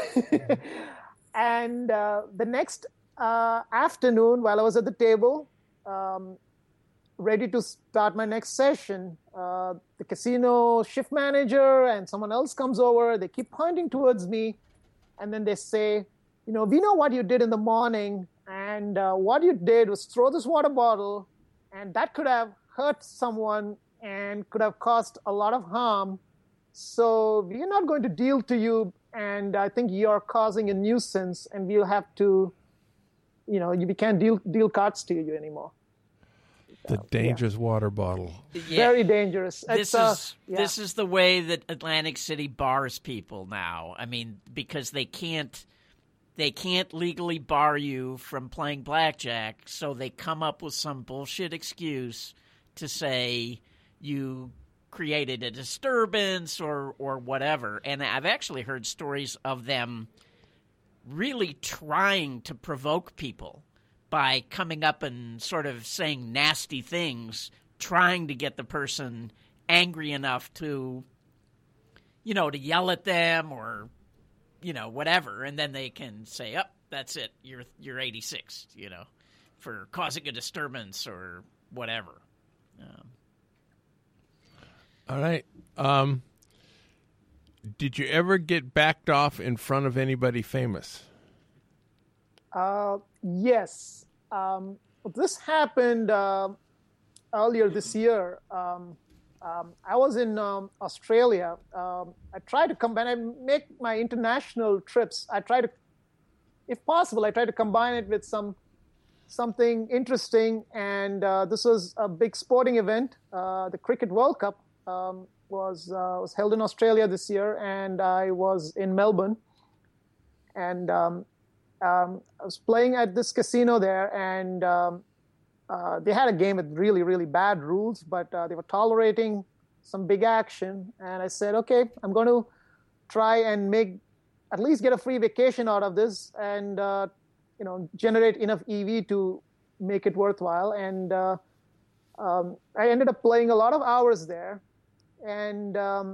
[SPEAKER 4] And uh, the next uh, afternoon, while I was at the table, um, ready to start my next session, uh, the casino shift manager and someone else comes over. They keep pointing towards me, and then they say, you know, we know what you did in the morning, and uh, what you did was throw this water bottle, and that could have hurt someone and could have caused a lot of harm. so we're not going to deal to you, and I think you're causing a nuisance, and we'll have to, you know, we can't deal deal cards to you anymore.
[SPEAKER 2] The
[SPEAKER 4] So,
[SPEAKER 2] dangerous water bottle.
[SPEAKER 3] Yeah.
[SPEAKER 4] Very dangerous.
[SPEAKER 3] This
[SPEAKER 4] It's, uh,
[SPEAKER 3] is
[SPEAKER 4] yeah.
[SPEAKER 3] this is the way that Atlantic City bars people now. I mean, because they can't they can't legally bar you from playing blackjack, so they come up with some bullshit excuse to say you created a disturbance or or whatever. And I've actually heard stories of them really trying to provoke people by coming up and sort of saying nasty things, trying to get the person angry enough to, you know, to yell at them or, you know, whatever. And then they can say, oh, that's it. You're, you're eighty-six, you know, for causing a disturbance or whatever. Um,
[SPEAKER 2] All right. Um, did you ever get backed off in front of anybody famous?
[SPEAKER 4] Uh, yes. Um, this happened uh, earlier this year. Um, um, I was in um, Australia. Um, I try to combine, I make my international trips. I try to, if possible, I try to combine it with some something interesting. And uh, this was a big sporting event. Uh, the Cricket World Cup um, was uh, was held in Australia this year, and I was in Melbourne. And um, Um, I was playing at this casino there, and um, uh, they had a game with really, really bad rules, but uh, they were tolerating some big action. And I said, okay, I'm going to try and make, at least get a free vacation out of this and, uh, you know, generate enough E V to make it worthwhile. And uh, um, I ended up playing a lot of hours there. And, um,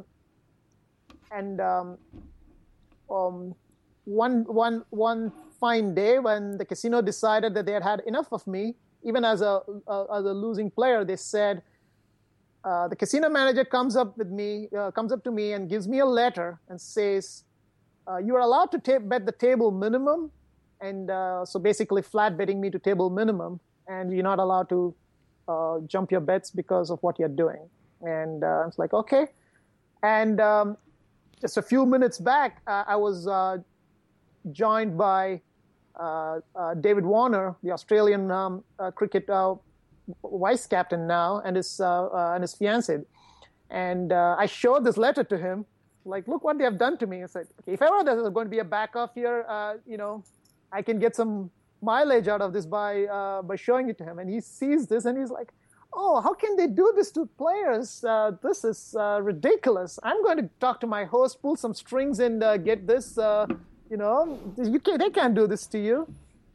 [SPEAKER 4] and um, um, one, one, one, fine day when the casino decided that they had had enough of me, even as a, a as a losing player, they said, uh, the casino manager comes up with me, uh, comes up to me and gives me a letter and says, uh, you are allowed to ta- bet the table minimum, and uh, so basically flat betting me to table minimum, and you're not allowed to uh, jump your bets because of what you're doing. And uh, I was like, okay. And um, just a few minutes back, uh, I was uh, joined by Uh, uh, David Warner, the Australian um, uh, cricket uh, vice captain now, and his uh, uh, and his fiancée, and uh, I showed this letter to him, like, look what they have done to me. It's like, okay, if ever there's going to be a back off here, uh, you know, I can get some mileage out of this by uh, by showing it to him. And he sees this, and he's like, oh, how can they do this to players? Uh, this is uh, ridiculous. I'm going to talk to my host, pull some strings, and uh, get this. Uh, You know, you can't, they can't do this to you.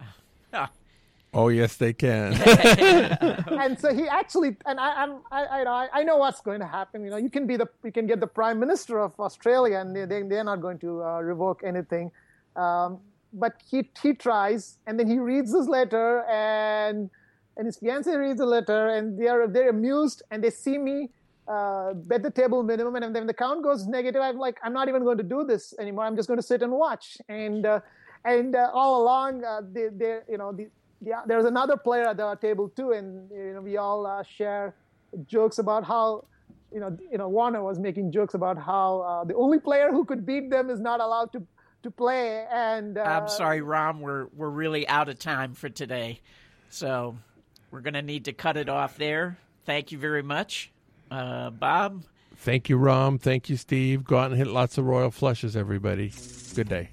[SPEAKER 2] Oh, yes, they can.
[SPEAKER 4] And so he actually, and I, I'm, I, I, I know what's going to happen. You know, you can be the, you can get the Prime Minister of Australia, and they, they they're not going to uh, revoke anything. Um, but he he tries, and then he reads this letter, and and his fiancée reads the letter, and they're they're amused, and they see me uh, bet the table minimum, and then the count goes negative. I'm like, I'm not even going to do this anymore. I'm just going to sit and watch. And uh, and uh, all along, uh, they, they, you know, the, the, there's another player at the table too, and you know, we all uh, share jokes about how, you know, you know, Warner was making jokes about how uh, the only player who could beat them is not allowed to to play. And uh,
[SPEAKER 3] I'm sorry, Ram, we're we're really out of time for today, so we're going to need to cut it off there. Thank you very much. Uh, Bob?
[SPEAKER 2] Thank you, Ram. Thank you, Steve. Go out and hit lots of royal flushes, everybody. Good day.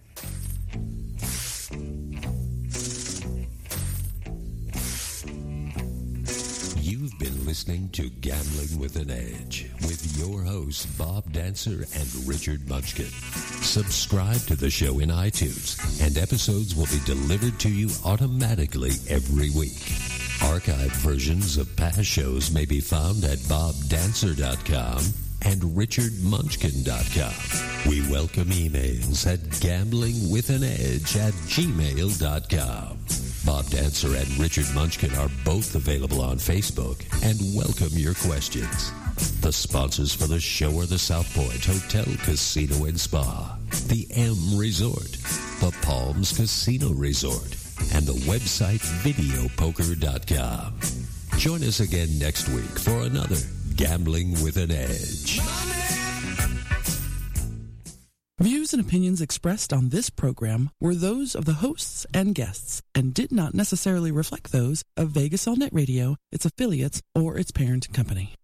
[SPEAKER 1] You've been listening to Gambling with an Edge with your hosts, Bob Dancer and Richard Munchkin. Subscribe to the show in iTunes, and episodes will be delivered to you automatically every week. Archived versions of past shows may be found at bob dancer dot com and richard munchkin dot com. We welcome emails at gamblingwithanedge at gmail dot com. Bob Dancer and Richard Munchkin are both available on Facebook and welcome your questions. The sponsors for the show are the South Point Hotel, Casino and Spa, the M Resort, the Palms Casino Resort, and the website video poker dot com. Join us again next week for another Gambling with an Edge.
[SPEAKER 5] Money. views and opinions expressed on this program were those of the hosts and guests and did not necessarily reflect those of Vegas All Net Radio, its affiliates, or its parent company.